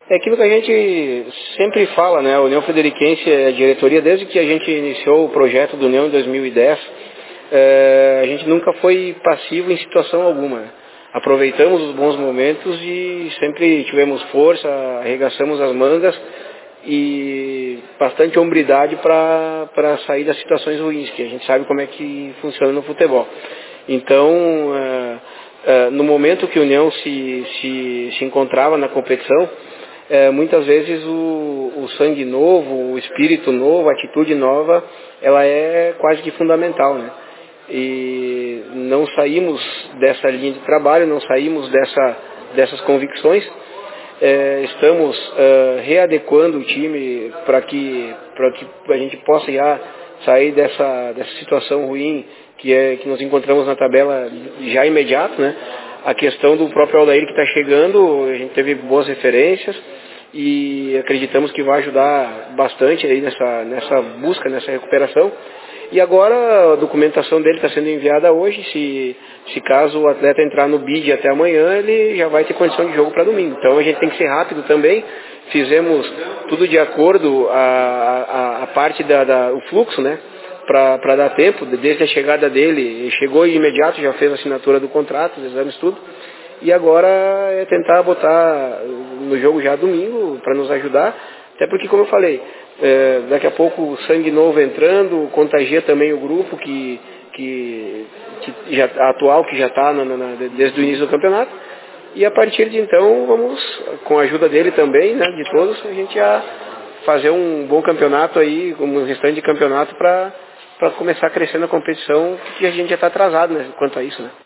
É aquilo que a gente sempre fala, né? A União Frederiquense, a diretoria, desde que a gente iniciou o projeto do União em 2010, a gente nunca foi passivo em situação alguma. Aproveitamos os bons momentos e sempre tivemos força, arregaçamos as mangas e bastante hombridade para sair das situações ruins, que a gente sabe como é que funciona no futebol. Então, no momento que a União se encontrava na competição, muitas vezes o sangue novo, o espírito novo, a atitude nova, ela é quase que fundamental, né? E não saímos dessa linha de trabalho, não saímos dessas convicções. Estamos readequando o time para que a gente possa já sair dessa situação ruim que nos encontramos na tabela já imediato, né? A questão do próprio Aldair que está chegando, a gente teve boas referências e acreditamos que vai ajudar bastante aí nessa busca, nessa recuperação. E agora a documentação dele está sendo enviada hoje, se caso o atleta entrar no BID até amanhã, ele já vai ter condição de jogo para domingo. Então a gente tem que ser rápido também, fizemos tudo de acordo a parte o fluxo, né? Para dar tempo, desde a chegada dele, ele chegou de imediato, já fez a assinatura do contrato, os exames, tudo. E agora é tentar botar no jogo já domingo, para nos ajudar, até porque, como eu falei, daqui a pouco sangue novo entrando, contagia também o grupo que já atual, que já está desde o início do campeonato. E a partir de então, vamos, com a ajuda dele também, né, de todos, a gente já fazer um bom campeonato aí, como o restante de campeonato, para começar a crescer na competição, que a gente já está atrasado, né, quanto a isso, né.